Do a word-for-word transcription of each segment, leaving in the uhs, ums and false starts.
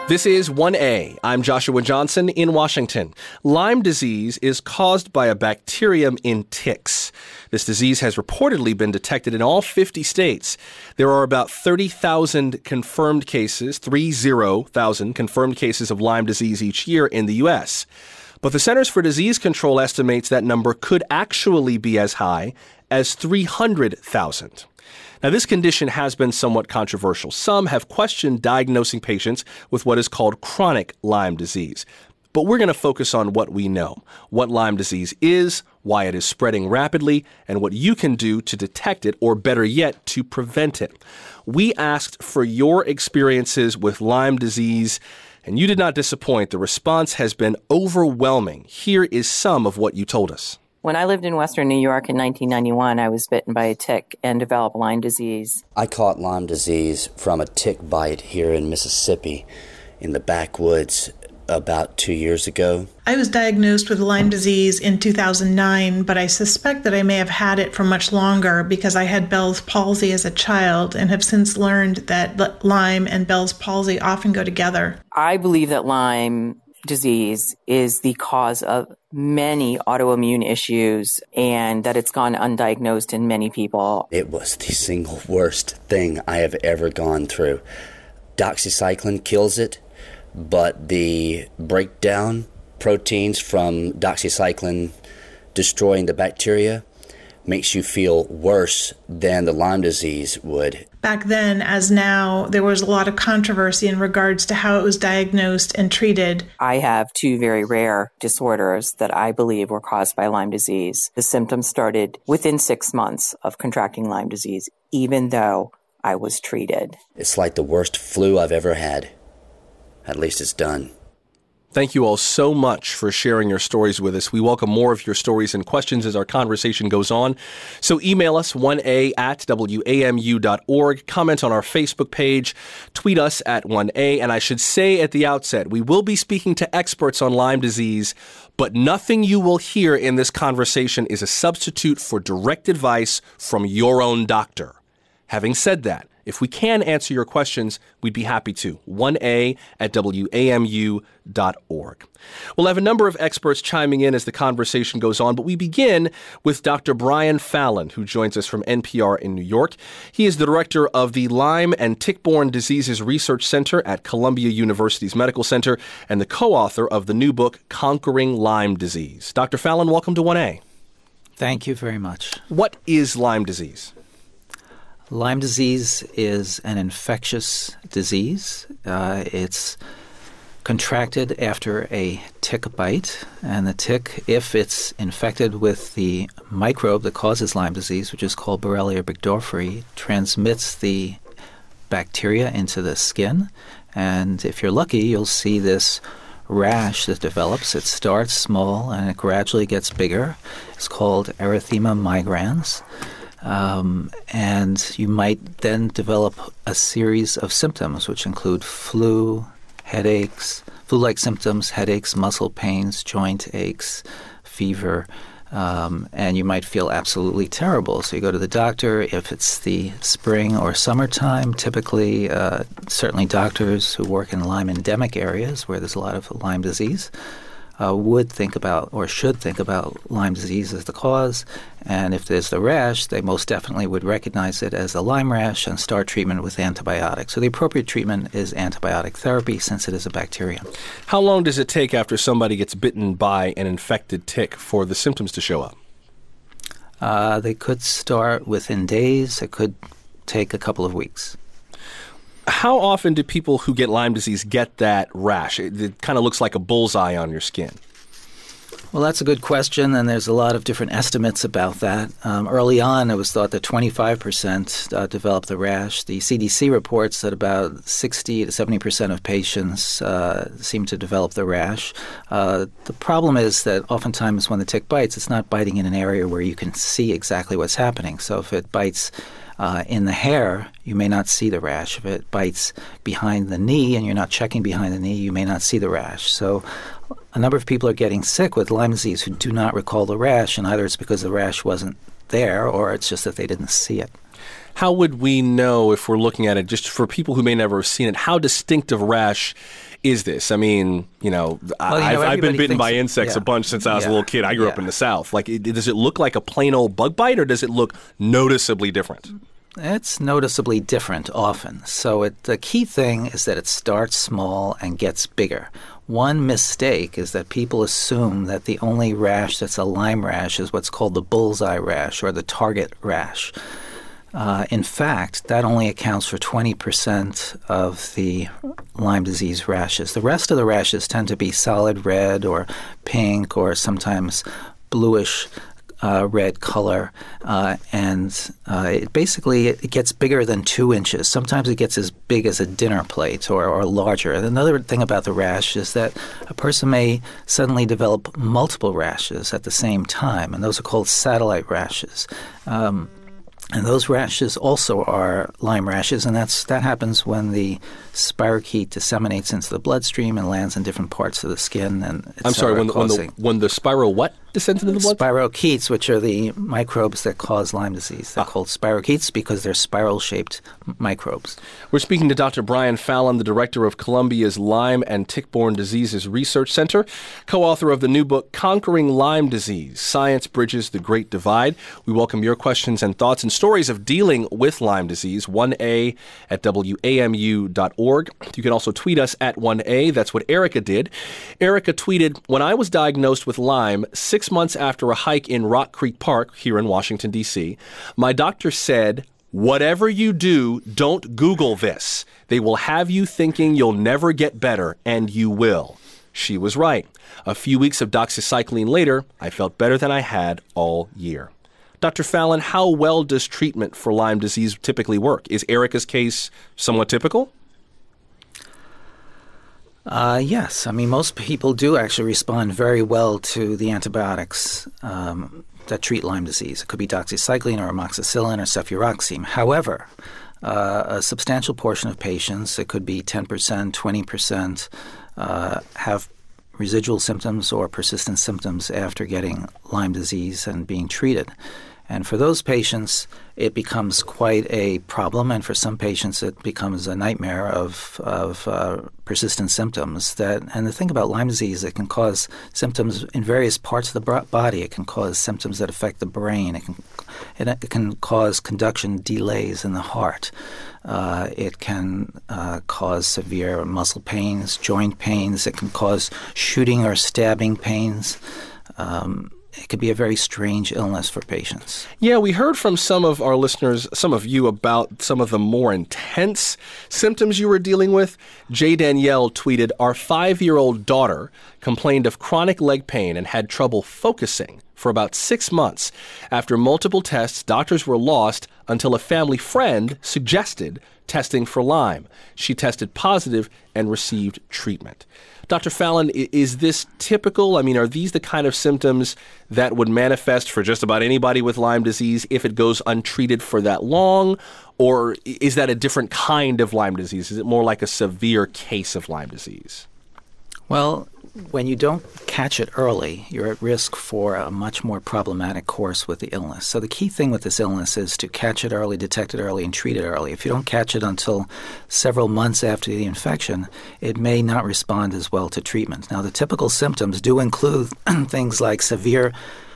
This is one A. I'm Joshua Johnson in Washington. Lyme disease is caused by a bacterium in ticks. This disease has reportedly been detected in all fifty states. There are about thirty thousand confirmed cases, thirty thousand confirmed cases of Lyme disease each year in the U S. But the Centers for Disease Control estimates that number could actually be as high as three hundred thousand. Now, this condition has been somewhat controversial. Some have questioned diagnosing patients with what is called chronic Lyme disease. But we're going to focus on what we know, what Lyme disease is, why it is spreading rapidly, and what you can do to detect it, or better yet, to prevent it. We asked for your experiences with Lyme disease, and you did not disappoint. The response has been overwhelming. Here is some of what you told us. When I lived in Western New York in nineteen ninety-one, I was bitten by a tick and developed Lyme disease. I caught Lyme disease from a tick bite here in Mississippi in the backwoods about two years ago. I was diagnosed with Lyme disease in two thousand nine, but I suspect that I may have had it for much longer because I had Bell's palsy as a child and have since learned that Lyme and Bell's palsy often go together. I believe that Lyme disease is the cause of many autoimmune issues and that it's gone undiagnosed in many people. It was the single worst thing I have ever gone through. Doxycycline kills it, but the breakdown proteins from doxycycline destroying the bacteria makes you feel worse than the Lyme disease would. Back then, as now, there was a lot of controversy in regards to how it was diagnosed and treated. I have two very rare disorders that I believe were caused by Lyme disease. The symptoms started within six months of contracting Lyme disease, even though I was treated. It's like the worst flu I've ever had. At least it's done. Thank you all so much for sharing your stories with us. We welcome more of your stories and questions as our conversation goes on. So email us one A at W A M U dot org, comment on our Facebook page, tweet us at one A. And I should say at the outset, we will be speaking to experts on Lyme disease, but nothing you will hear in this conversation is a substitute for direct advice from your own doctor. Having said that, if we can answer your questions, we'd be happy to. one A at W A M U dot org. We'll have a number of experts chiming in as the conversation goes on, but we begin with Doctor Brian Fallon, who joins us from N P R in New York. He is the director of the Lyme and Tick-Borne Diseases Research Center at Columbia University's Medical Center and the co-author of the new book, Conquering Lyme Disease. Doctor Fallon, welcome to one A. Thank you very much. What is Lyme disease? Lyme disease is an infectious disease. Uh, it's contracted after a tick bite, and the tick, if it's infected with the microbe that causes Lyme disease, which is called Borrelia burgdorferi, transmits the bacteria into the skin. And if you're lucky, you'll see this rash that develops. It starts small and it gradually gets bigger. It's called erythema migrans. Um, and you might then develop a series of symptoms, which include flu, headaches, flu-like symptoms, headaches, muscle pains, joint aches, fever, um, and you might feel absolutely terrible. So you go to the doctor. If it's the spring or summertime, typically, uh, certainly doctors who work in Lyme endemic areas where there's a lot of Lyme disease, Uh, would think about or should think about Lyme disease as the cause. And if there's the rash, they most definitely would recognize it as a Lyme rash and start treatment with antibiotics. So the appropriate treatment is antibiotic therapy since it is a bacterium. How long does it take after somebody gets bitten by an infected tick for the symptoms to show up? Uh, they could start within days. It could take a couple of weeks. How often do people who get Lyme disease get that rash? It, it kind of looks like a bullseye on your skin. Well, that's a good question, and there's a lot of different estimates about that. Um, early on, it was thought that twenty-five percent uh, developed the rash. The C D C reports that about sixty to seventy percent of patients uh, seem to develop the rash. Uh, the problem is that oftentimes when the tick bites, it's not biting in an area where you can see exactly what's happening. So if it bites Uh, in the hair, you may not see the rash. If it bites behind the knee and you're not checking behind the knee, you may not see the rash. So a number of people are getting sick with Lyme disease who do not recall the rash, and either it's because the rash wasn't there or it's just that they didn't see it. How would we know, if we're looking at it, just for people who may never have seen it, how distinctive rash is this? I mean, you know, Well, I've, you know, I've been bitten thinks- by insects yeah. a bunch since I was Yeah. a little kid. I grew yeah. up in the South. Like, it, does it look like a plain old bug bite, or does it look noticeably different? It's noticeably different often. So it, the key thing is that it starts small and gets bigger. One mistake is that people assume that the only rash that's a Lyme rash is what's called the bullseye rash or the target rash. Uh, in fact, that only accounts for twenty percent of the Lyme disease rashes. The rest of the rashes tend to be solid red or pink or sometimes bluish Uh, red color, uh, and uh, it basically it gets bigger than two inches. Sometimes it gets as big as a dinner plate or, or larger. And another thing about the rash is that a person may suddenly develop multiple rashes at the same time, and those are called satellite rashes. Um, and those rashes also are Lyme rashes, and that's that happens when the spirochete disseminates into the bloodstream and lands in different parts of the skin. And it's I'm sorry, when the, when the causing- when the spiral what descends into the blood? Spirochetes, which are the microbes that cause Lyme disease. They're Ah. called spirochetes because they're spiral-shaped m- microbes. We're speaking to Doctor Brian Fallon, the director of Columbia's Lyme and Tick-Borne Diseases Research Center, co-author of the new book, Conquering Lyme Disease, Science Bridges the Great Divide. We welcome your questions and thoughts and stories of dealing with Lyme disease, one A at W A M U dot org. You can also tweet us at one A. That's what Erica did. Erica tweeted, when I was diagnosed with Lyme six months after a hike in Rock Creek Park here in Washington, D C, my doctor said, whatever you do, don't Google this. They will have you thinking you'll never get better, and you will. She was right. A few weeks of doxycycline later, I felt better than I had all year. Doctor Fallon, how well does treatment for Lyme disease typically work? Is Erica's case somewhat typical? Uh, yes. I mean, most people do actually respond very well to the antibiotics um, that treat Lyme disease. It could be doxycycline or amoxicillin or cefuroxime. However, uh, a substantial portion of patients, it could be ten percent, twenty percent, uh, have residual symptoms or persistent symptoms after getting Lyme disease and being treated. And for those patients, it becomes quite a problem, and for some patients, it becomes a nightmare of of uh, persistent symptoms. That, and the thing about Lyme disease, it can cause symptoms in various parts of the bro- body. It can cause symptoms that affect the brain. It can it, it can cause conduction delays in the heart. Uh, it can uh, cause severe muscle pains, joint pains. It can cause shooting or stabbing pains. Um, It could be a very strange illness for patients. Yeah, we heard from some of our listeners, some of you, about some of the more intense symptoms you were dealing with. J. Danielle tweeted, our five-year-old daughter complained of chronic leg pain and had trouble focusing for about six months. After multiple tests, doctors were lost until a family friend suggested testing for Lyme. She tested positive and received treatment. Doctor Fallon, is this typical? I mean, are these the kind of symptoms that would manifest for just about anybody with Lyme disease if it goes untreated for that long? Or is that a different kind of Lyme disease? Is it more like a severe case of Lyme disease? Well, when you don't catch it early, you're at risk for a much more problematic course with the illness. So the key thing with this illness is to catch it early, detect it early, and treat it early. If you don't catch it until several months after the infection, it may not respond as well to treatment. Now, the typical symptoms do include things like severe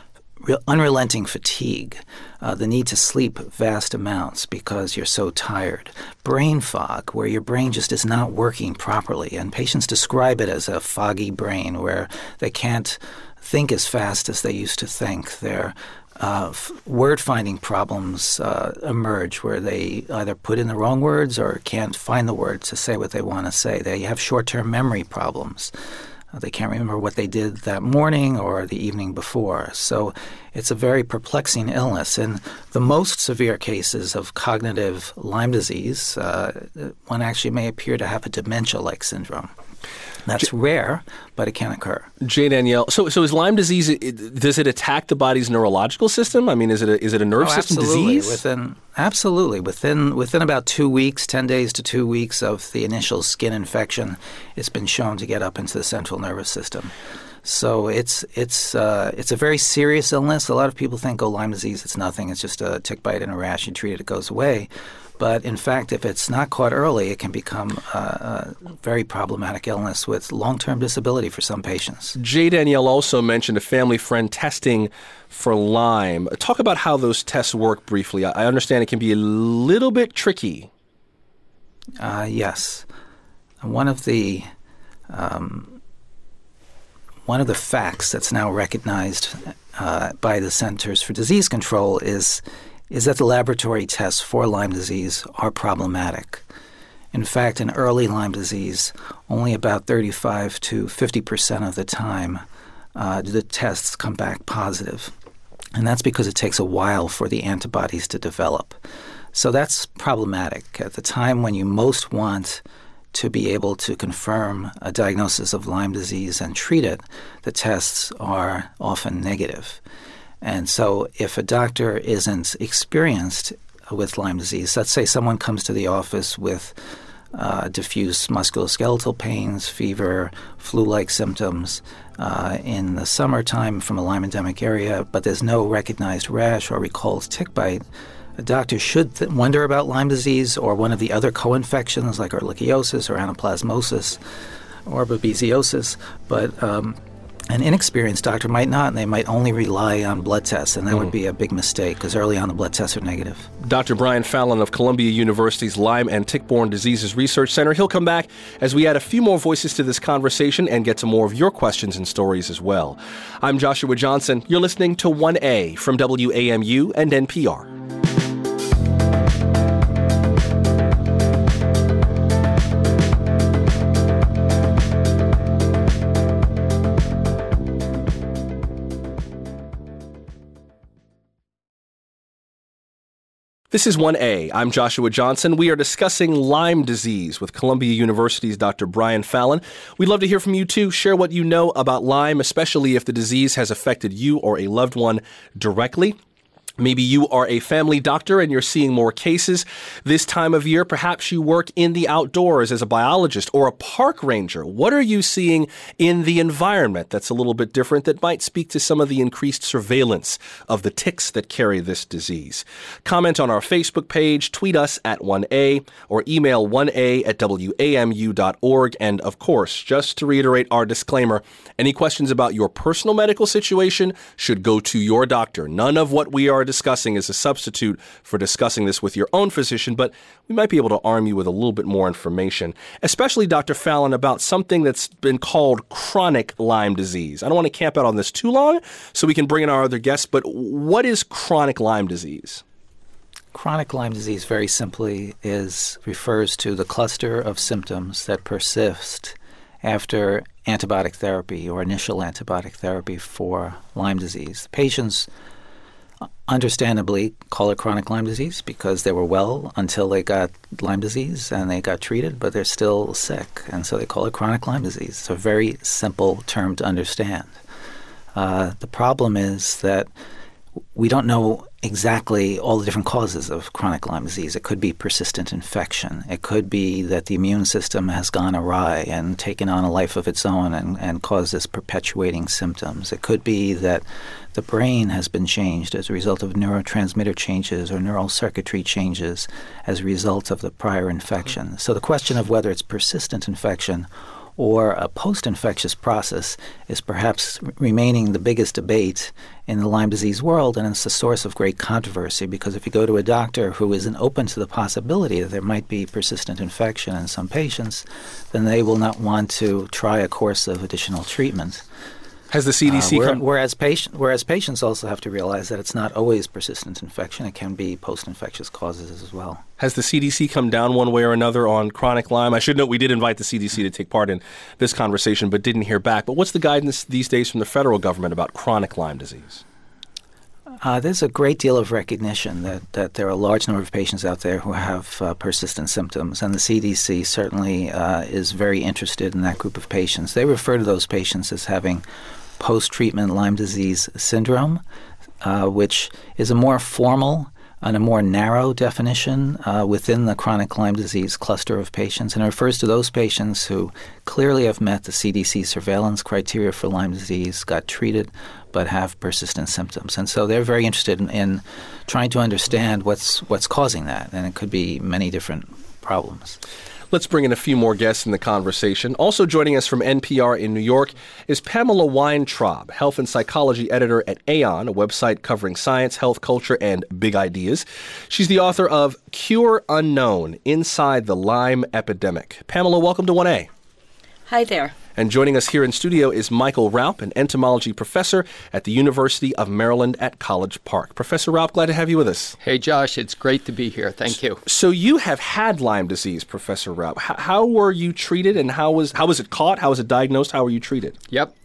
unrelenting fatigue, uh, the need to sleep vast amounts because you're so tired, brain fog, where your brain just is not working properly. And patients describe it as a foggy brain where they can't think as fast as they used to think. Their uh, f- word-finding problems uh, emerge where they either put in the wrong words or can't find the words to say what they want to say. They have short-term memory problems. They can't remember what they did that morning or the evening before. So it's a very perplexing illness. In the most severe cases of cognitive Lyme disease, uh, one actually may appear to have a dementia-like syndrome. That's J- rare, but it can occur. J. Danielle, so so is Lyme disease, it, does it attack the body's neurological system? I mean, is it a, is it a nerve oh, system absolutely. disease? Within, absolutely. Within within about two weeks, ten days to two weeks of the initial skin infection, it's been shown to get up into the central nervous system. So it's it's uh, it's a very serious illness. A lot of people think, oh, Lyme disease, it's nothing. It's just a tick bite and a rash. You treat it, it goes away. But in fact, if it's not caught early, it can become a, a very problematic illness with long-term disability for some patients. J. Danielle also mentioned a family friend testing for Lyme. Talk about how those tests work briefly. I understand it can be a little bit tricky. Uh, yes. One of the um, one of the facts that's now recognized uh, by the Centers for Disease Control is is that the laboratory tests for Lyme disease are problematic. In fact, in early Lyme disease, only about thirty-five to fifty percent of the time uh, do the tests come back positive. And that's because it takes a while for the antibodies to develop. So that's problematic. At the time when you most want to be able to confirm a diagnosis of Lyme disease and treat it, the tests are often negative. And so if a doctor isn't experienced with Lyme disease, let's say someone comes to the office with uh, diffuse musculoskeletal pains, fever, flu-like symptoms uh, in the summertime from a Lyme endemic area, but there's no recognized rash or recalled tick bite, a doctor should th- wonder about Lyme disease or one of the other co-infections like ehrlichiosis or anaplasmosis or babesiosis, but um, an inexperienced doctor might not, and they might only rely on blood tests, and that mm. would be a big mistake because early on the blood tests are negative. Doctor Brian Fallon of Columbia University's Lyme and Tick-Borne Diseases Research Center. He'll come back as we add a few more voices to this conversation and get to more of your questions and stories as well. I'm Joshua Johnson. You're listening to one A from W A M U and N P R. This is one A. I'm Joshua Johnson. We are discussing Lyme disease with Columbia University's Doctor Brian Fallon. We'd love to hear from you, too. Share what you know about Lyme, especially if the disease has affected you or a loved one directly. Maybe you are a family doctor and you're seeing more cases this time of year. Perhaps you work in the outdoors as a biologist or a park ranger. What are you seeing in the environment that's a little bit different that might speak to some of the increased surveillance of the ticks that carry this disease? Comment on our Facebook page, tweet us at one A, or email one A at W A M U dot org. And of course, just to reiterate our disclaimer, any questions about your personal medical situation should go to your doctor. None of what we are discussing is a substitute for discussing this with your own physician, but we might be able to arm you with a little bit more information, especially Doctor Fallon, about something that's been called chronic Lyme disease. I don't want to camp out on this too long, so we can bring in our other guests, but what is chronic Lyme disease? Chronic Lyme disease, very simply, is refers to the cluster of symptoms that persist after antibiotic therapy or initial antibiotic therapy for Lyme disease. Patients understandably call it chronic Lyme disease because they were well until they got Lyme disease and they got treated, but they're still sick, and so they call it chronic Lyme disease. It's a very simple term to understand. Uh, the problem is that we don't know exactly all the different causes of chronic Lyme disease. It could be persistent infection. It could be that the immune system has gone awry and taken on a life of its own and, and causes perpetuating symptoms. It could be that the brain has been changed as a result of neurotransmitter changes or neural circuitry changes as a result of the prior infection. So the question of whether it's persistent infection or a post-infectious process is perhaps remaining the biggest debate in the Lyme disease world, and it's a source of great controversy because if you go to a doctor who isn't open to the possibility that there might be persistent infection in some patients, then they will not want to try a course of additional treatment. Has the C D C uh, where, come... whereas, patient, whereas patients also have to realize that it's not always persistent infection. It can be post-infectious causes as well. Has the C D C come down one way or another on chronic Lyme? I should note we did invite the C D C to take part in this conversation but didn't hear back. But what's the guidance these days from the federal government about chronic Lyme disease? Uh, there's a great deal of recognition that, that there are a large number of patients out there who have uh, persistent symptoms, and the C D C certainly uh, is very interested in that group of patients. They refer to those patients as having post-treatment Lyme disease syndrome, uh, which is a more formal on a more narrow definition uh, within the chronic Lyme disease cluster of patients, and it refers to those patients who clearly have met the C D C surveillance criteria for Lyme disease, got treated, but have persistent symptoms. And so they're very interested in, in trying to understand what's what's causing that, and it could be many different problems. Let's bring in a few more guests in the conversation. Also joining us from N P R in New York is Pamela Weintraub, health and psychology editor at Aon, a website covering science, health, culture, and big ideas. She's the author of Cure Unknown: Inside the Lyme Epidemic. Pamela, welcome to one A. Hi there. And joining us here in studio is Michael Raupp, an entomology professor at the University of Maryland at College Park. Professor Raupp, glad to have you with us. Hey, Josh, it's great to be here. Thank you. So you have had Lyme disease, Professor Raupp. How, how were you treated, and how was how was it caught? How was it diagnosed? How were you treated? Yep.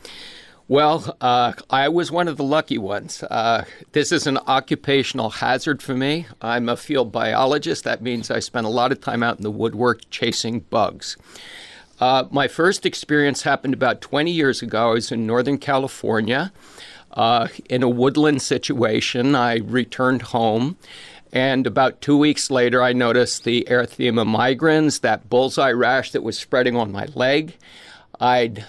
Well, uh, I was one of the lucky ones. Uh, this is an occupational hazard for me. I'm a field biologist. That means I spend a lot of time out in the woodwork chasing bugs. Uh, my first experience happened about twenty years ago. I was in Northern California uh, in a woodland situation. I returned home, and about two weeks later, I noticed the Erythema migrans, that bullseye rash that was spreading on my leg. I'd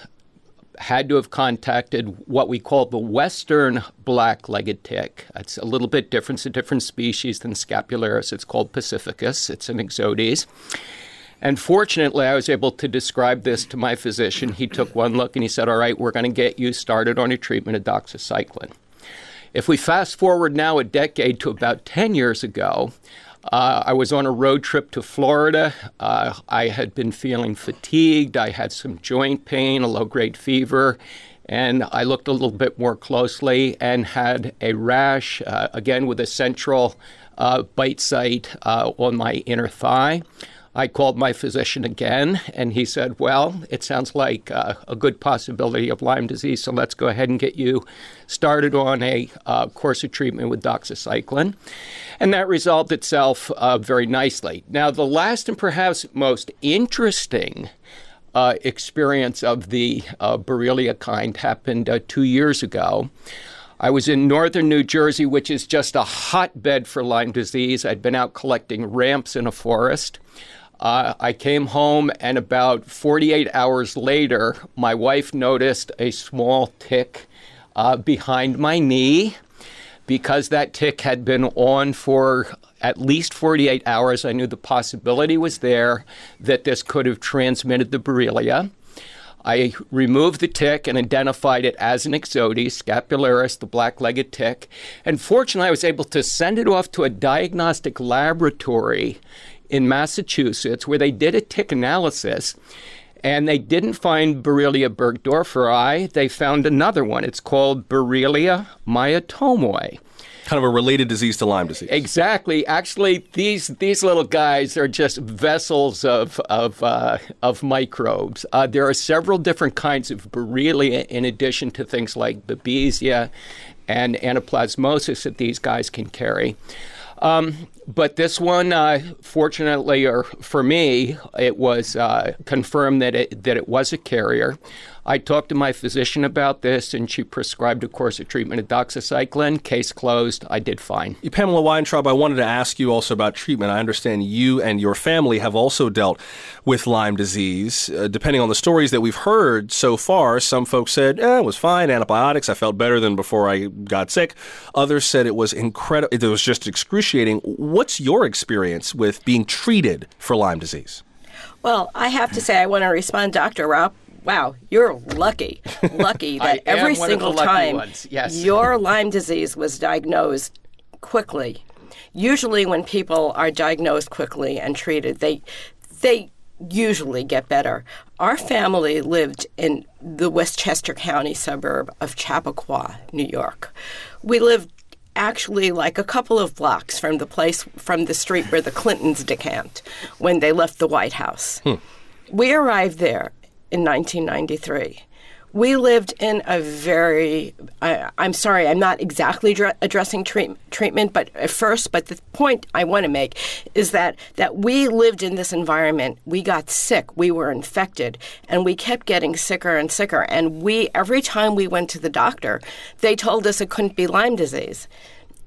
had to have contacted what we call the Western black-legged tick. It's a little bit different. It's a different species than Scapularis. It's called Pacificus. It's an Ixodes. And fortunately, I was able to describe this to my physician. He took one look and he said, all right, we're going to get you started on a treatment of doxycycline. If we fast forward now a decade to about ten years ago, uh, I was on a road trip to Florida. Uh, I had been feeling fatigued. I had some joint pain, a low-grade fever. And I looked a little bit more closely and had a rash, uh, again with a central uh, bite site uh, on my inner thigh. I called my physician again, and he said, well, it sounds like uh, a good possibility of Lyme disease, so let's go ahead and get you started on a uh, course of treatment with doxycycline. And that resolved itself uh, very nicely. Now, the last and perhaps most interesting uh, experience of the uh, Borrelia kind happened uh, two years ago. I was in northern New Jersey, which is just a hotbed for Lyme disease. I'd been out collecting ramps in a forest. Uh, I came home, and about forty-eight hours later, my wife noticed a small tick uh, behind my knee. Because that tick had been on for at least forty-eight hours, I knew the possibility was there that this could have transmitted the Borrelia. I removed the tick and identified it as an Ixodes, Scapularis, the black-legged tick. And fortunately, I was able to send it off to a diagnostic laboratory in Massachusetts where they did a tick analysis, and they didn't find Borrelia burgdorferi. They found another one. It's called Borrelia myotomoi. Kind of a related disease to Lyme disease. Exactly. Actually, these these little guys are just vessels of of uh, of microbes. Uh, there are several different kinds of Borrelia in addition to things like Babesia and Anaplasmosis that these guys can carry. Um, but this one, uh, fortunately, or for me, it was uh, confirmed that it that it was a carrier. I talked to my physician about this, and she prescribed a course of treatment of doxycycline. Case closed. I did fine. Pamela Weintraub, I wanted to ask you also about treatment. I understand you and your family have also dealt with Lyme disease. Uh, depending on the stories that we've heard so far, some folks said, eh, it was fine, antibiotics, I felt better than before I got sick. Others said it was incredible, it was just excruciating. What's your experience with being treated for Lyme disease? Well, I have to say I want to respond, Doctor Raupp. Wow, you're lucky, lucky that every single time yes. your Lyme disease was diagnosed quickly. Usually when people are diagnosed quickly and treated, they they usually get better. Our family lived in the Westchester County suburb of Chappaqua, New York. We lived actually like a couple of blocks from the place, from the street where the Clintons decamped when they left the White House. Hmm. We arrived there in nineteen ninety-three. We lived in a very, I, I'm sorry, I'm not exactly dr- addressing treat, treatment, but at first, but the point I want to make is that, that we lived in this environment. We got sick, we were infected, and we kept getting sicker and sicker. And we, every time we went to the doctor, they told us it couldn't be Lyme disease.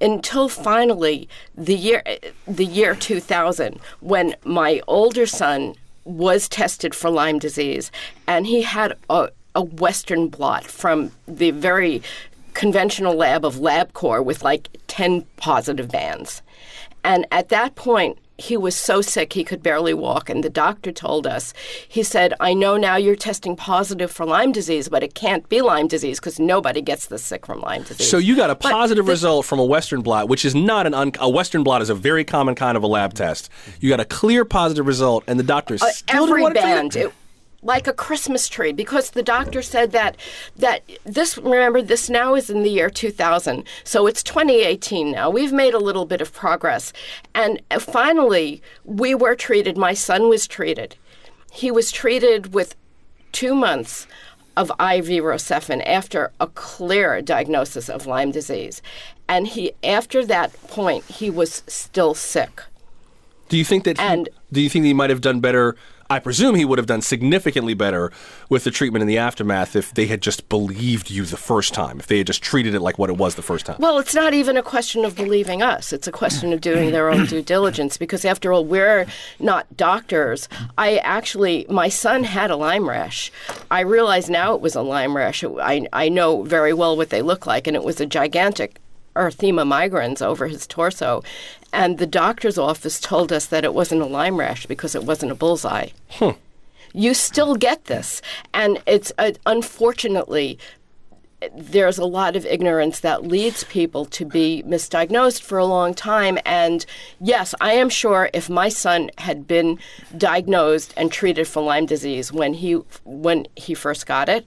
until finally the year the year two thousand, when my older son was tested for Lyme disease, and he had a, a Western blot from the very conventional lab of LabCorp with like ten positive bands. And at that point, he was so sick he could barely walk, and the doctor told us, he said, I know now you're testing positive for Lyme disease, but it can't be Lyme disease because nobody gets this sick from Lyme disease. So you got a positive the, result from a Western blot, which is not an un- a Western blot is a very common kind of a lab test. You got a clear positive result, and the doctor uh, still every didn't want to band. treat it? It, like a Christmas tree, because the doctor said that that this, remember, this now is in the year two thousand, so it's twenty eighteen now. We've made a little bit of progress. And finally, we were treated. My son was treated. He was treated with two months of I V Rocephin after a clear diagnosis of Lyme disease. And he, after that point, he was still sick. Do you think that he, and, do you think he might have done better? I presume he would have done significantly better with the treatment in the aftermath if they had just believed you the first time, if they had just treated it like what it was the first time. Well, it's not even a question of believing us. It's a question of doing their own due diligence, because after all, we're not doctors. I actually, my son had a Lyme rash. I realize now it was a Lyme rash. I, I know very well what they look like, and it was a gigantic erythema migrans over his torso. And the doctor's office told us that it wasn't a Lyme rash because it wasn't a bullseye. Hmm. You still get this. And it's uh, unfortunately, there's a lot of ignorance that leads people to be misdiagnosed for a long time. And yes, I am sure if my son had been diagnosed and treated for Lyme disease when he when he first got it,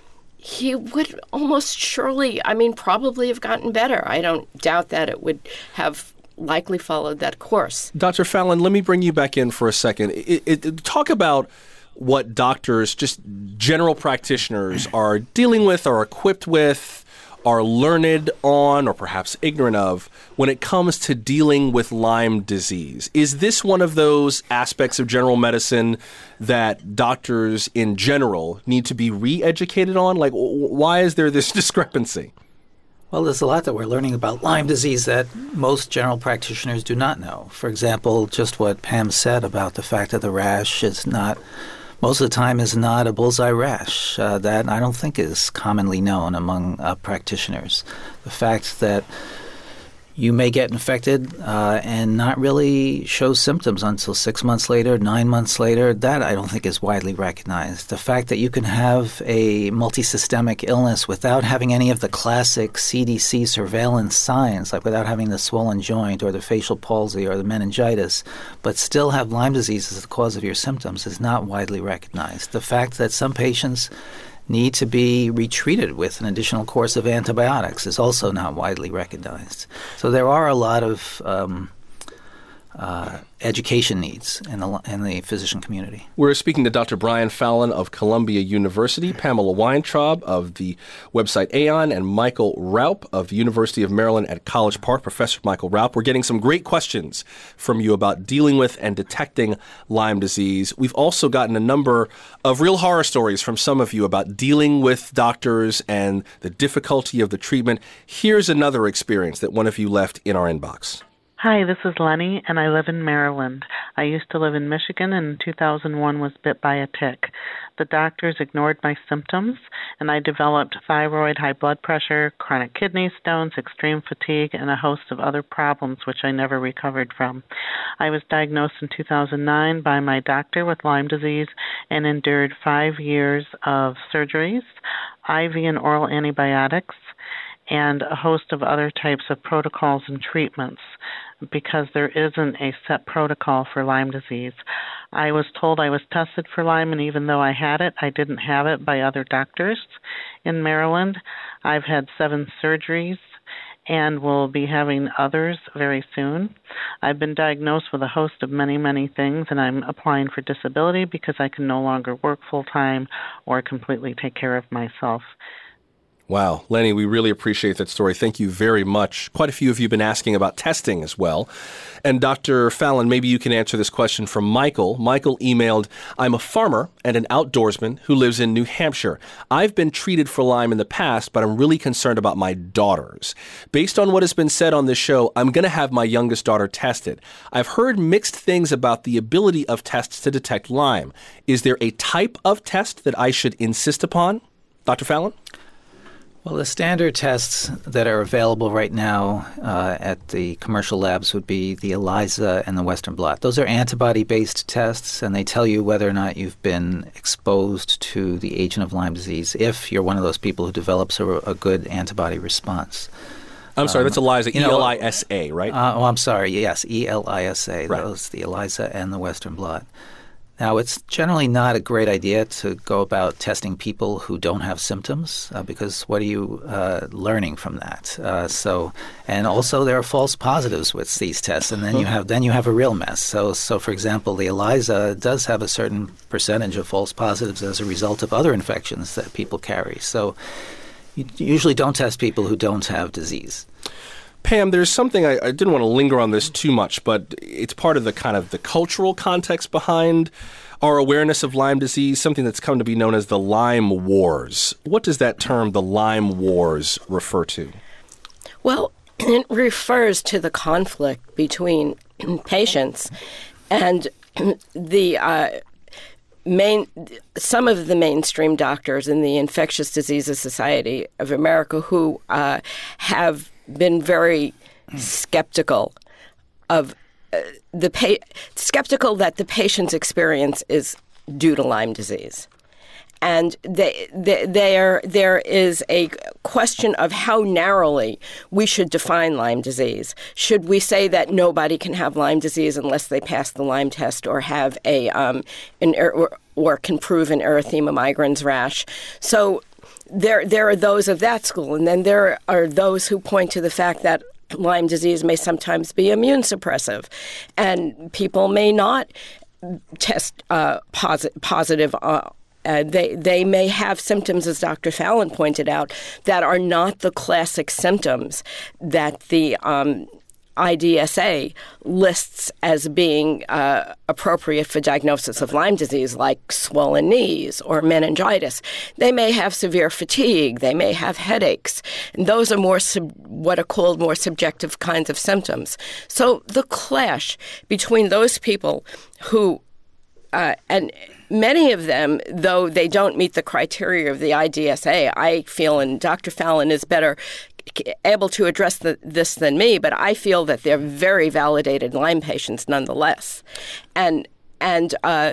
he would almost surely, I mean, probably have gotten better. I don't doubt that it would have likely followed that course. Doctor Fallon, let me bring you back in for a second. It, it, talk about what doctors, just general practitioners, are dealing with, are equipped with, are learned on, or perhaps ignorant of when it comes to dealing with Lyme disease. Is this one of those aspects of general medicine that doctors in general need to be re-educated on? Like, why is there this discrepancy? Well, there's a lot that we're learning about Lyme disease that most general practitioners do not know. For example, just what Pam said about the fact that the rash is not, most of the time, is not a bullseye rash. Uh, that I don't think is commonly known among uh, practitioners. The fact that you may get infected uh, and not really show symptoms until six months later, nine months later, that I don't think is widely recognized. The fact that you can have a multisystemic illness without having any of the classic C D C surveillance signs, like without having the swollen joint or the facial palsy or the meningitis, but still have Lyme disease as the cause of your symptoms, is not widely recognized. The fact that some patients need to be retreated with an additional course of antibiotics is also not widely recognized. So there are a lot of um, uh, education needs in the, in the physician community. We're speaking to Doctor Brian Fallon of Columbia University, Pamela Weintraub of the website Aon, and Michael Raupp of the University of Maryland at College Park. Professor Michael Raupp, we're getting some great questions from you about dealing with and detecting Lyme disease. We've also gotten a number of real horror stories from some of you about dealing with doctors and the difficulty of the treatment. Here's another experience that one of you left in our inbox. Hi, this is Lenny, and I live in Maryland. I used to live in Michigan, and in two thousand one was bit by a tick. The doctors ignored my symptoms, and I developed thyroid, high blood pressure, chronic kidney stones, extreme fatigue, and a host of other problems which I never recovered from. I was diagnosed in two thousand nine by my doctor with Lyme disease and endured five years of surgeries, I V and oral antibiotics, and a host of other types of protocols and treatments, because there isn't a set protocol for Lyme disease. I was told I was tested for Lyme, and even though I had it, I didn't have it by other doctors in Maryland. I've had seven surgeries and will be having others very soon. I've been diagnosed with a host of many, many things, and I'm applying for disability because I can no longer work full-time or completely take care of myself. Wow. Lenny, we really appreciate that story. Thank you very much. Quite a few of you have been asking about testing as well. And Doctor Fallon, maybe you can answer this question from Michael. Michael emailed, I'm a farmer and an outdoorsman who lives in New Hampshire. I've been treated for Lyme in the past, but I'm really concerned about my daughters. Based on what has been said on this show, I'm going to have my youngest daughter tested. I've heard mixed things about the ability of tests to detect Lyme. Is there a type of test that I should insist upon? Doctor Fallon? Well, the standard tests that are available right now uh, at the commercial labs would be the ELISA and the Western blot. Those are antibody-based tests, and they tell you whether or not you've been exposed to the agent of Lyme disease if you're one of those people who develops a, a good antibody response. I'm sorry, um, that's ELISA, you know, E L I S A, right? Uh, oh, I'm sorry, yes, E L I S A. Right. Those, the ELISA and the Western blot. Now, it's generally not a great idea to go about testing people who don't have symptoms uh, because what are you uh, learning from that? Uh, so, and also there are false positives with these tests, and then you have then you have a real mess. So, so for example, the ELISA does have a certain percentage of false positives as a result of other infections that people carry. So, you usually don't test people who don't have disease. Pam, there's something, I, I didn't want to linger on this too much, but it's part of the kind of the cultural context behind our awareness of Lyme disease, something that's come to be known as the Lyme Wars. What does that term, the Lyme Wars, refer to? Well, it refers to the conflict between patients and the uh, main, some of the mainstream doctors in the Infectious Diseases Society of America who uh, have been very skeptical of uh, the pa- skeptical that the patient's experience is due to Lyme disease. And they, they, there, there is a question of how narrowly we should define Lyme disease. Should we say that nobody can have Lyme disease unless they pass the Lyme test or have a um, an or, or can prove an erythema migrans rash? So there, there are those of that school, and then there are those who point to the fact that Lyme disease may sometimes be immune suppressive, and people may not test uh, posit- positive. Uh, Uh, they they may have symptoms, as Doctor Fallon pointed out, that are not the classic symptoms that the um, I D S A lists as being uh, appropriate for diagnosis of Lyme disease, like swollen knees or meningitis. They may have severe fatigue. They may have headaches. And those are more sub- what are called more subjective kinds of symptoms. So the clash between those people who uh, and many of them, though they don't meet the criteria of the I D S A, I feel, and Doctor Fallon is better able to address the, this than me, but I feel that they're very validated Lyme patients nonetheless. And and uh,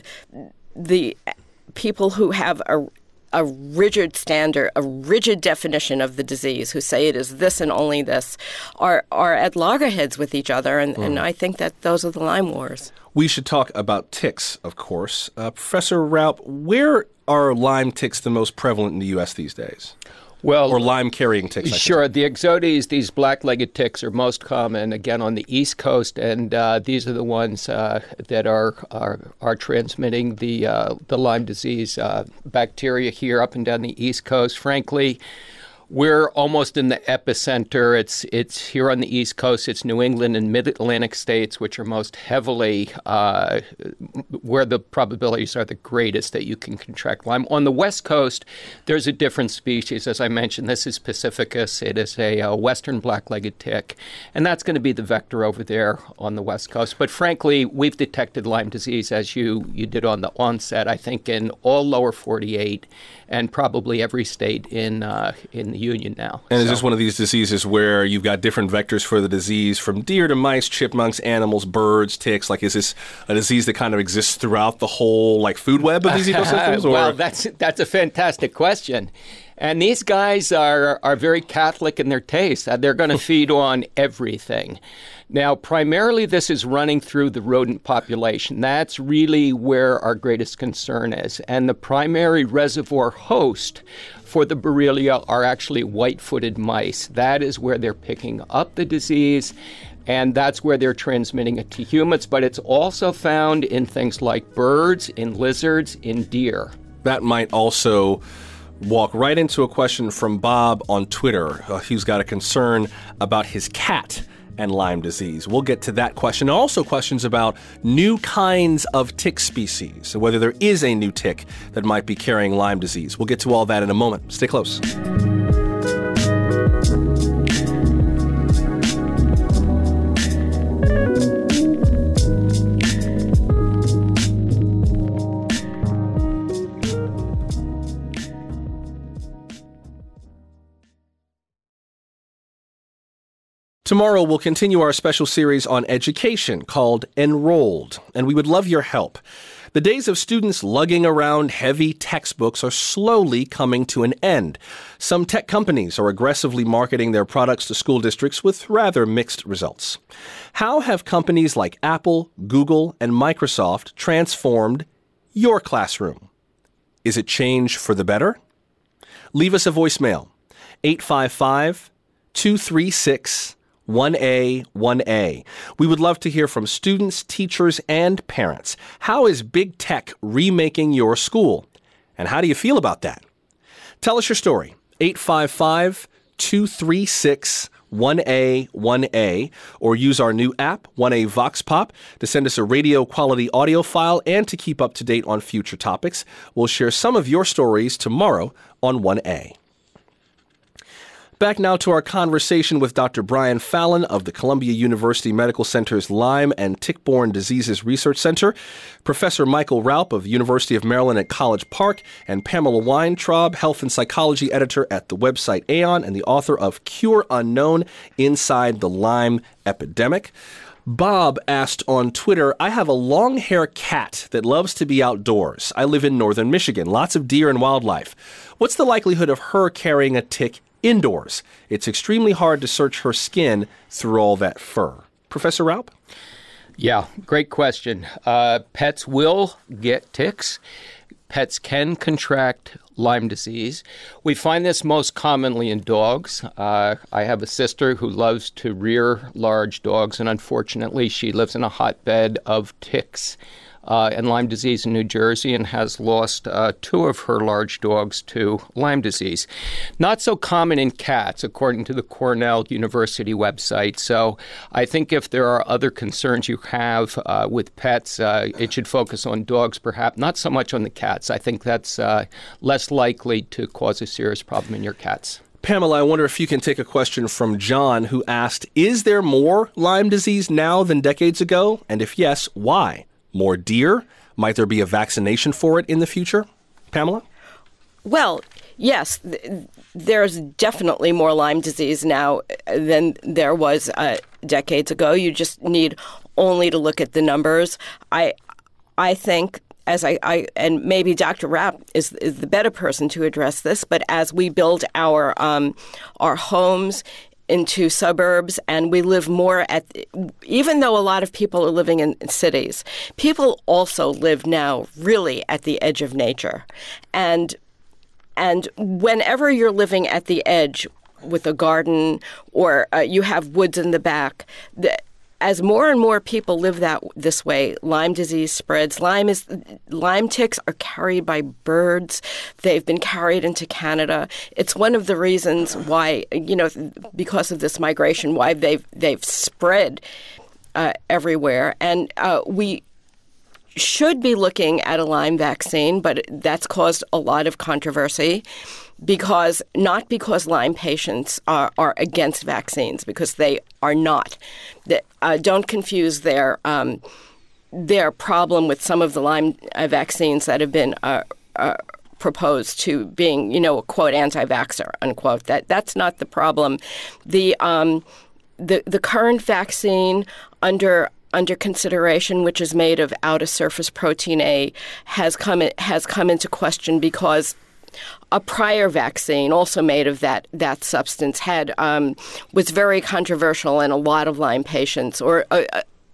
the people who have a a rigid standard, a rigid definition of the disease, who say it is this and only this, are are at loggerheads with each other, and, mm. and I think that those are the Lyme wars. We should talk about ticks, of course. Uh, Professor Raup, where are Lyme ticks the most prevalent in the U S these days? Well, or Lyme-carrying ticks? I sure. The Ixodes, these black-legged ticks, are most common, again, on the East Coast, and uh, these are the ones uh, that are, are are transmitting the uh, the Lyme disease uh, bacteria here up and down the East Coast. Frankly, we're almost in the epicenter. It's it's here on the East Coast. It's New England and Mid-Atlantic states, which are most heavily uh, where the probabilities are the greatest that you can contract Lyme. On the West Coast, there's a different species. As I mentioned, this is Pacificus. It is a, a western black-legged tick, and that's going to be the vector over there on the West Coast. But frankly, we've detected Lyme disease, as you, you did on the onset, I think, in all lower forty-eight and probably every state in uh, in the Union now. And so. Is this one of these diseases where you've got different vectors for the disease, from deer to mice, chipmunks, animals, birds, ticks? Like, is this a disease that kind of exists throughout the whole, like, food web of these ecosystems? Or? Well, that's that's a fantastic question. And these guys are, are very Catholic in their taste. They're going to feed on everything. Now, primarily, this is running through the rodent population. That's really where our greatest concern is. And the primary reservoir host for the Borrelia are actually white-footed mice. That is where they're picking up the disease, and that's where they're transmitting it to humans. But it's also found in things like birds, in lizards, in deer. That might also walk right into a question from Bob on Twitter. Uh, he's got a concern about his cat and Lyme disease. We'll get to that question. Also questions about new kinds of tick species, and whether there is a new tick that might be carrying Lyme disease. We'll get to all that in a moment. Stay close. Tomorrow, we'll continue our special series on education called Enrolled, and we would love your help. The days of students lugging around heavy textbooks are slowly coming to an end. Some tech companies are aggressively marketing their products to school districts with rather mixed results. How have companies like Apple, Google, and Microsoft transformed your classroom? Is it change for the better? Leave us a voicemail, eight five five, two three six, one A one A. We would love to hear from students, teachers, and parents. How is big tech remaking your school? And how do you feel about that? Tell us your story. eight five five, two three six, one A one A, or use our new app, one A Vox Pop, to send us a radio-quality audio file and to keep up to date on future topics. We'll share some of your stories tomorrow on one A. Back now to our conversation with Doctor Brian Fallon of the Columbia University Medical Center's Lyme and Tick-Borne Diseases Research Center, Professor Michael Raupp of the University of Maryland at College Park, and Pamela Weintraub, Health and Psychology Editor at the website Aon and the author of Cure Unknown: Inside the Lyme Epidemic. Bob asked on Twitter, I have a long-hair cat that loves to be outdoors. I live in northern Michigan, lots of deer and wildlife. What's the likelihood of her carrying a tick indoors? It's extremely hard to search her skin through all that fur. Professor Raupp? Yeah, great question. Uh, pets will get ticks. Pets can contract Lyme disease. We find this most commonly in dogs. Uh, I have a sister who loves to rear large dogs, and unfortunately she lives in a hotbed of ticks Uh, and Lyme disease in New Jersey, and has lost uh, two of her large dogs to Lyme disease. Not so common in cats, according to the Cornell University website. So I think if there are other concerns you have uh, with pets, uh, it should focus on dogs, perhaps, not so much on the cats. I think that's uh, less likely to cause a serious problem in your cats. Pamela, I wonder if you can take a question from John, who asked, is there more Lyme disease now than decades ago? And if yes, why? More deer? Might there be a vaccination for it in the future? Pamela? Well, yes, th- there's definitely more Lyme disease now than there was uh, decades ago. You just need only to look at the numbers. I I think, as I, I and maybe Doctor Raupp is, is the better person to address this, but as we build our um, our homes into suburbs, and we live more at, even though a lot of people are living in cities, people also live now really at the edge of nature. And and whenever you're living at the edge with a garden, or uh, you have woods in the back, the, as more and more people live that this way, Lyme disease spreads. Lyme is Lyme ticks are carried by birds. They've been carried into Canada. It's one of the reasons why, you know, because of this migration, why they've they've spread uh, everywhere. And uh, we should be looking at a Lyme vaccine, but that's caused a lot of controversy. Because not because Lyme patients are, are against vaccines, because they are not. The, uh, don't confuse their um, their problem with some of the Lyme uh, vaccines that have been uh, uh, proposed to being, you know, a quote anti-vaxxer, unquote. That that's not the problem. The um, the the current vaccine under under consideration, which is made of outer surface protein A, has come has come into question because a prior vaccine, also made of that that substance, had um, was very controversial, and a lot of Lyme patients, or a,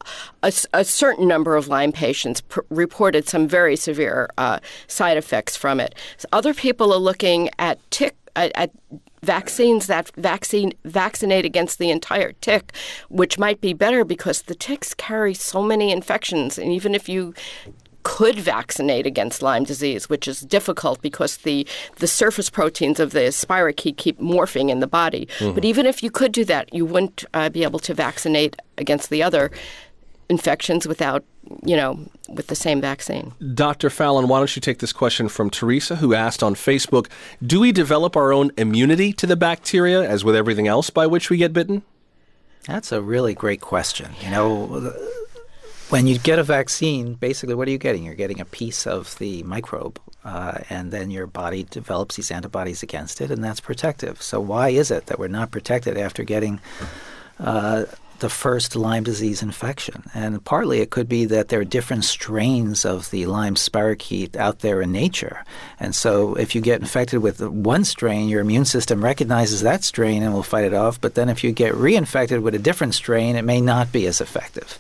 a, a certain number of Lyme patients, pr- reported some very severe uh, side effects from it. So other people are looking at tick at, at vaccines that vaccine vaccinate against the entire tick, which might be better because the ticks carry so many infections, and even if you could vaccinate against Lyme disease, which is difficult because the, the surface proteins of the spirochete keep morphing in the body. Mm-hmm. But even if you could do that, you wouldn't uh, be able to vaccinate against the other infections without, you know, with the same vaccine. Doctor Fallon, why don't you take this question from Teresa, who asked on Facebook, do we develop our own immunity to the bacteria, as with everything else by which we get bitten? That's a really great question. You know, when you get a vaccine, basically what are you getting? You're getting a piece of the microbe, uh, and then your body develops these antibodies against it, and that's protective. So why is it that we're not protected after getting uh, the first Lyme disease infection? And partly it could be that there are different strains of the Lyme spirochete out there in nature. And so if you get infected with one strain, your immune system recognizes that strain and will fight it off. But then if you get reinfected with a different strain, it may not be as effective.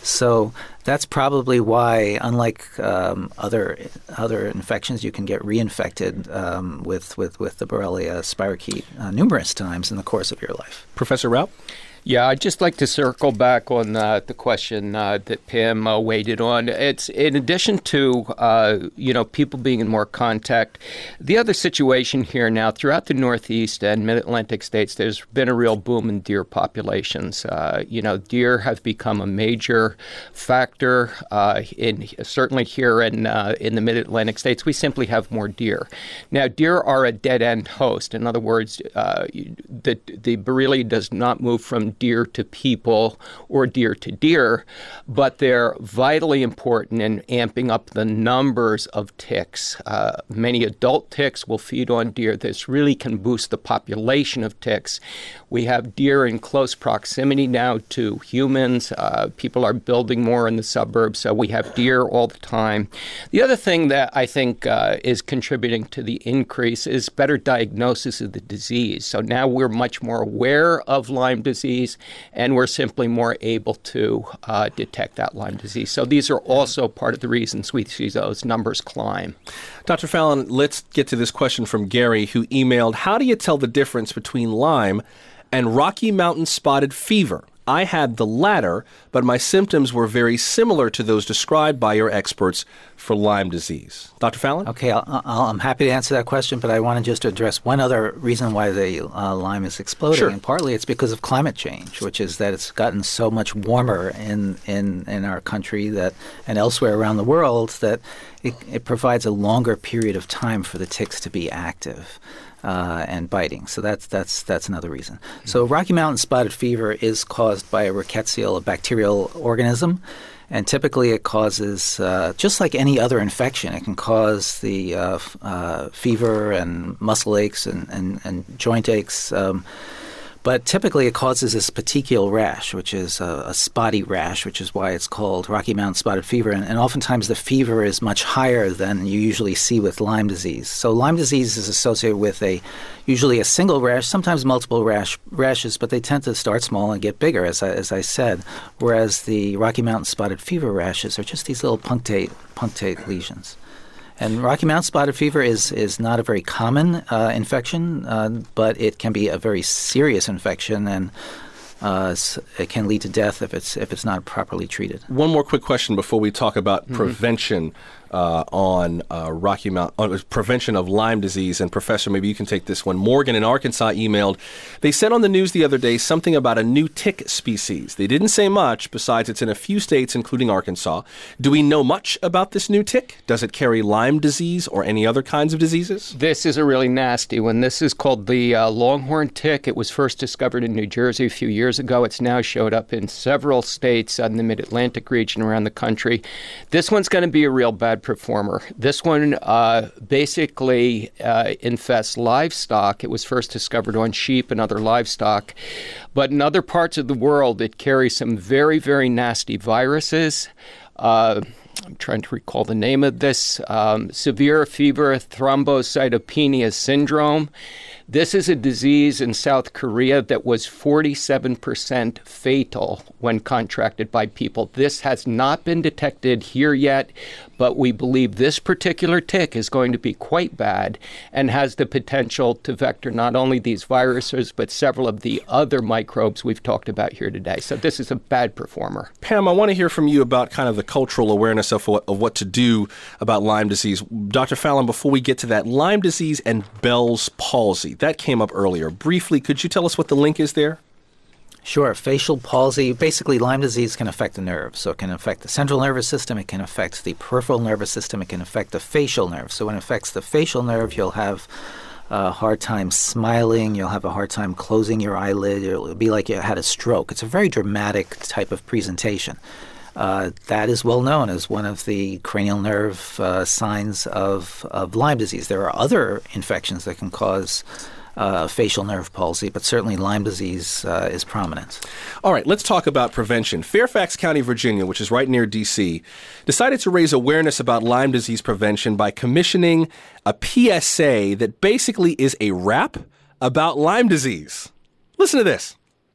So that's probably why, unlike um, other other infections, you can get reinfected um, with, with, with the Borrelia spirochete uh, numerous times in the course of your life. Professor Raup? Yeah, I'd just like to circle back on uh, the question uh, that Pam uh, weighted on. It's in addition to, uh, you know, people being in more contact, the other situation here now throughout the Northeast and Mid-Atlantic states, there's been a real boom in deer populations. Uh, you know, deer have become a major factor uh, in certainly here in uh, in the Mid-Atlantic states. We simply have more deer. Now, deer are a dead-end host. In other words, uh, the the Borrelia does not move from deer to people or deer to deer, but they're vitally important in amping up the numbers of ticks. Uh, many adult ticks will feed on deer. This really can boost the population of ticks. We have deer in close proximity now to humans. Uh, people are building more in the suburbs, so we have deer all the time. The other thing that I think uh, is contributing to the increase is better diagnosis of the disease. So now we're much more aware of Lyme disease, and we're simply more able to uh, detect that Lyme disease. So these are also part of the reasons we see those numbers climb. Doctor Fallon, let's get to this question from Gary, who emailed, how do you tell the difference between Lyme and Rocky Mountain spotted fever? I had the latter, but my symptoms were very similar to those described by your experts for Lyme disease. Doctor Fallon? Okay, I'll, I'll, I'm happy to answer that question, but I want to just address one other reason why the uh, Lyme is exploding. Sure. And partly it's because of climate change, which is that it's gotten so much warmer in, in, in our country that and elsewhere around the world that it, it provides a longer period of time for the ticks to be active. Uh, and biting. So that's that's that's another reason. So Rocky Mountain spotted fever is caused by a rickettsial, a bacterial organism, and typically it causes, uh, just like any other infection, it can cause the uh, f- uh, fever and muscle aches and, and, and joint aches. Um, But typically it causes this petechial rash, which is a, a spotty rash, which is why it's called Rocky Mountain spotted fever. And, and oftentimes the fever is much higher than you usually see with Lyme disease. So Lyme disease is associated with a usually a single rash, sometimes multiple rash rashes, but they tend to start small and get bigger, as I, as I said, whereas the Rocky Mountain spotted fever rashes are just these little punctate, punctate lesions. And Rocky Mountain spotted fever is, is not a very common uh, infection, uh, but it can be a very serious infection, and uh, it can lead to death if it's if it's not properly treated. One more quick question before we talk about mm-hmm. prevention uh, on uh, Rocky Mountain, on prevention of Lyme disease. And Professor, maybe you can take this one. Morgan in Arkansas emailed, they said on the news the other day something about a new tick species. They didn't say much, besides it's in a few states, including Arkansas. Do we know much about this new tick? Does it carry Lyme disease or any other kinds of diseases? This is a really nasty one. This is called the uh, longhorn tick. It was first discovered in New Jersey a few years ago. It's now showed up in several states in the Mid-Atlantic region around the country. This one's going to be a real bad performer. This one uh, basically uh, infests livestock. It was first discovered on sheep and other livestock. But in other parts of the world, it carries some very, very nasty viruses. Uh, I'm trying to recall the name of this. Um, severe fever thrombocytopenia syndrome. This is a disease in South Korea that was forty-seven percent fatal when contracted by people. This has not been detected here yet, but we believe this particular tick is going to be quite bad and has the potential to vector not only these viruses, but several of the other microbes we've talked about here today. So this is a bad performer. Pam, I want to hear from you about kind of the cultural awareness of of what, of what to do about Lyme disease. Doctor Fallon, before we get to that, Lyme disease and Bell's palsy, that came up earlier. Briefly, could you tell us what the link is there? Sure. Facial palsy, basically Lyme disease can affect the nerves. So it can affect the central nervous system, it can affect the peripheral nervous system, it can affect the facial nerve. So when it affects the facial nerve, you'll have a hard time smiling, you'll have a hard time closing your eyelid, it'll be like you had a stroke. It's a very dramatic type of presentation. Uh, that is well known as one of the cranial nerve uh, signs of, of Lyme disease. There are other infections that can cause Uh, facial nerve palsy, but certainly Lyme disease uh, is prominent. All right, let's talk about prevention. Fairfax County, Virginia, which is right near D C, decided to raise awareness about Lyme disease prevention by commissioning a P S A that basically is a rap about Lyme disease. Listen to this.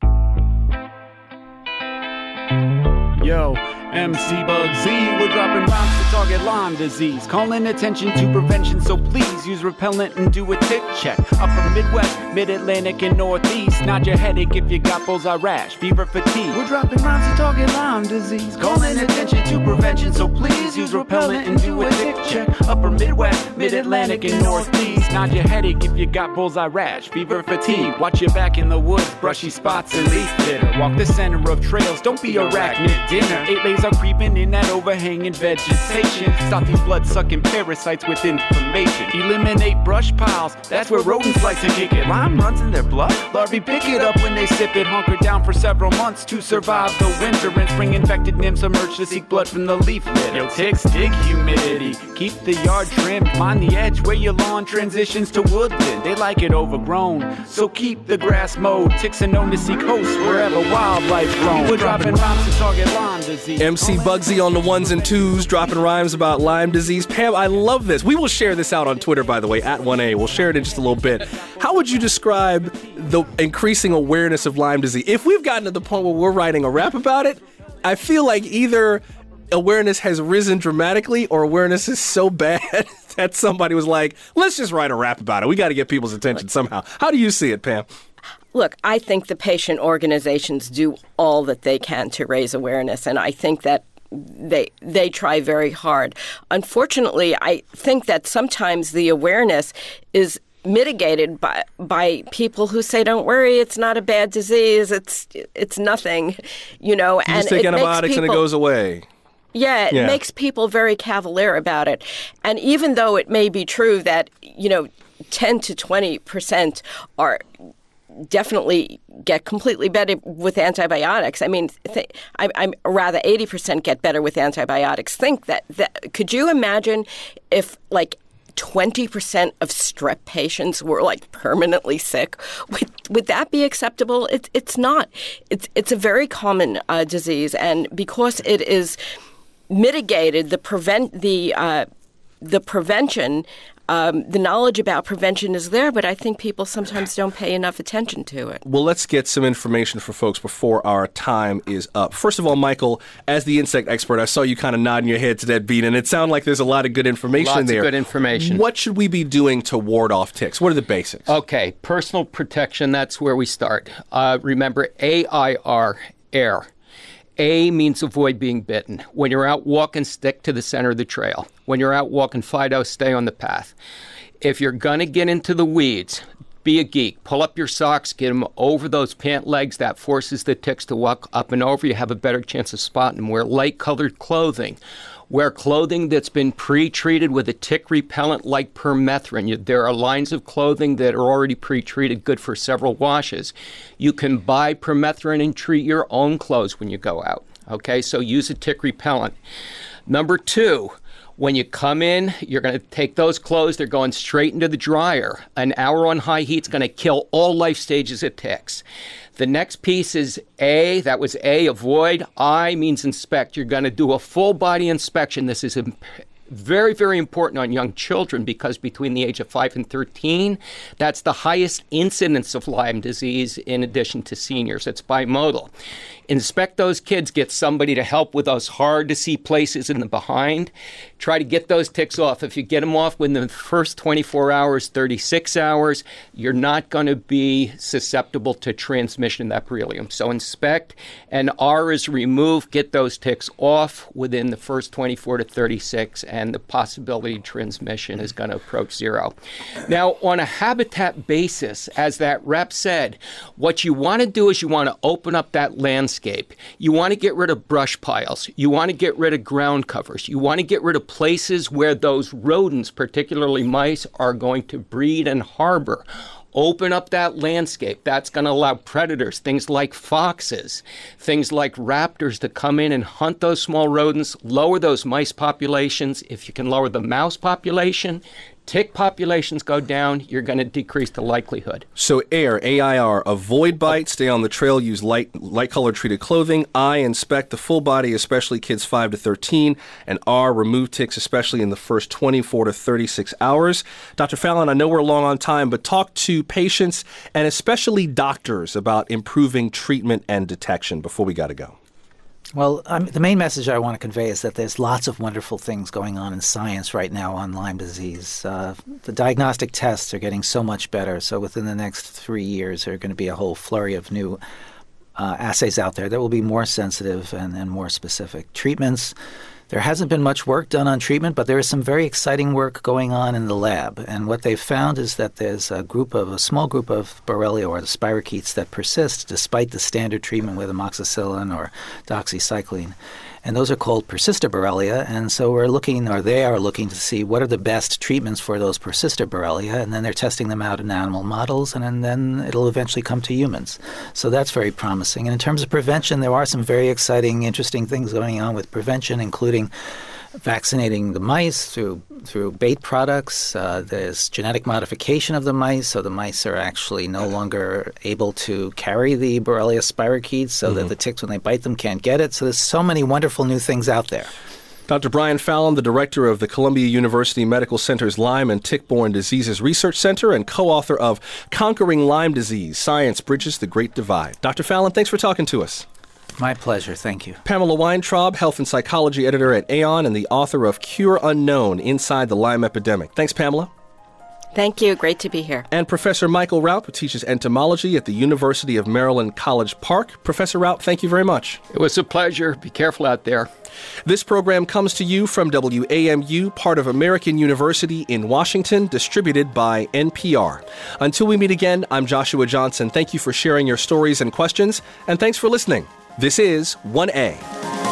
Yo, M C Bug Z, we're dropping rhymes to target Lyme disease. Calling attention to prevention, so please use repellent and do a tick check. Upper Midwest, Mid-Atlantic, and Northeast. Nod your headache if you got bullseye rash, fever, fatigue. We're dropping rhymes to target Lyme disease. Calling attention to prevention, so please use repellent and do a tick check. Upper Midwest, Mid-Atlantic, and Northeast. Nod your headache if you got bullseye rash, fever, fatigue. Watch your back in the woods, brushy spots and leaf litter. Walk the center of trails, don't be arachnid dinner. Eight lays are creeping in that overhanging vegetation. Stop these blood-sucking parasites with information. Eliminate brush piles, that's where rodents like to kick it. Lyme runs in their blood, larvae pick it up when they sip it. Hunker down for several months to survive the winter. And spring-infected nymphs emerge to seek blood from the leaf litter. Yo, ticks dig humidity, keep the yard trimmed. Mind the edge where your lawn transitions to woodland. They like it overgrown, so keep the grass mowed. Ticks are known to seek hosts wherever wildlife roam. We're dropping rhymes to target Lyme disease. M C Bugsy on the ones and twos, dropping rhymes about Lyme disease. Pam, I love this. We will share this out on Twitter, by the way, at one A. We'll share it in just a little bit. How would you describe the increasing awareness of Lyme disease? If we've gotten to the point where we're writing a rap about it, I feel like either awareness has risen dramatically or awareness is so bad that somebody was like, let's just write a rap about it. We got to get people's attention somehow. How do you see it, Pam? Look, I think the patient organizations do all that they can to raise awareness, and I think that they they try very hard. Unfortunately, I think that sometimes the awareness is mitigated by by people who say, "Don't worry, it's not a bad disease. It's it's nothing," you know. You and just take it antibiotics people, and it goes away. Yeah, it yeah. makes people very cavalier about it. And even though it may be true that, you know, ten to twenty percent are definitely get completely better with antibiotics. I mean, th- I, I'm rather eighty percent get better with antibiotics. Think that, that could you imagine if like twenty percent of strep patients were like permanently sick? Would would that be acceptable? It, it's not. It's it's a very common uh, disease, and because it is mitigated, the prevent the uh, the prevention. Um, the knowledge about prevention is there, but I think people sometimes don't pay enough attention to it. Well, let's get some information for folks before our time is up. First of all, Michael, as the insect expert, I saw you kind of nodding your head to that beat, and it sounded like there's a lot of good information Lots there. Lots of good information. What should we be doing to ward off ticks? What are the basics? Okay, personal protection, that's where we start. Uh, remember, A I R, air. A means avoid being bitten. When you're out walking, stick to the center of the trail. When you're out walking Fido, stay on the path. If you're going to get into the weeds, be a geek. Pull up your socks, get them over those pant legs. That forces the ticks to walk up and over. You have a better chance of spotting them. Wear light-colored clothing. Wear clothing that's been pre-treated with a tick repellent like permethrin. You, there are lines of clothing that are already pre-treated, good for several washes. You can buy permethrin and treat your own clothes when you go out. Okay, so use a tick repellent. Number two, when you come in, you're going to take those clothes, they're going straight into the dryer. An hour on high heat is going to kill all life stages of ticks. The next piece is A, that was A, avoid. I means inspect. You're going to do a full body inspection. This is imp- very, very important on young children because between the age of five and thirteen, that's the highest incidence of Lyme disease in addition to seniors. It's bimodal. Inspect those kids, get somebody to help with those hard-to-see places in the behind. Try to get those ticks off. If you get them off within the first twenty-four hours, thirty-six hours, you're not going to be susceptible to transmission of that borrelium. So inspect, and R is remove, get those ticks off within the first twenty-four to thirty-six, and the possibility of transmission is going to approach zero. Now, on a habitat basis, as that rep said, what you want to do is you want to open up that landscape. You want to get rid of brush piles. You want to get rid of ground covers. You want to get rid of places where those rodents, particularly mice, are going to breed and harbor. Open up that landscape. That's going to allow predators, things like foxes, things like raptors, to come in and hunt those small rodents, lower those mice populations. If you can lower the mouse population, tick populations go down, you're going to decrease the likelihood. So AIR, A I R, avoid bite, stay on the trail, use light light colored treated clothing. I, inspect the full body, especially kids five to thirteen. And R, remove ticks, especially in the first twenty-four to thirty-six hours. Doctor Fallon, I know we're long on time, but talk to patients and especially doctors about improving treatment and detection before we got to go. Well, um, the main message I want to convey is that there's lots of wonderful things going on in science right now on Lyme disease. Uh, the diagnostic tests are getting so much better. So within the next three years, there are going to be a whole flurry of new uh, assays out there that will be more sensitive and, and more specific. Treatments, there hasn't been much work done on treatment, but there is some very exciting work going on in the lab. And what they've found is that there's a group of, a small group of Borrelia or the spirochetes that persist despite the standard treatment with amoxicillin or doxycycline. And those are called persister Borrelia. And so we're looking, or they are looking to see what are the best treatments for those persister Borrelia. And then they're testing them out in animal models, and, and then it'll eventually come to humans. So that's very promising. And in terms of prevention, there are some very exciting, interesting things going on with prevention, including vaccinating the mice through through bait products. Uh, there's genetic modification of the mice, so the mice are actually no longer able to carry the Borrelia spirochetes, so mm-hmm. that the ticks, when they bite them, can't get it. So there's so many wonderful new things out there. Doctor Brian Fallon, the director of the Columbia University Medical Center's Lyme and Tick-Borne Diseases Research Center and co-author of Conquering Lyme Disease, Science Bridges the Great Divide. Doctor Fallon, thanks for talking to us. My pleasure. Thank you. Pamela Weintraub, health and psychology editor at Aon and the author of Cure Unknown, Inside the Lyme Epidemic. Thanks, Pamela. Thank you. Great to be here. And Professor Michael Rout, who teaches entomology at the University of Maryland College Park. Professor Rout, thank you very much. It was a pleasure. Be careful out there. This program comes to you from W A M U, part of American University in Washington, distributed by N P R. Until we meet again, I'm Joshua Johnson. Thank you for sharing your stories and questions, and thanks for listening. This is one A.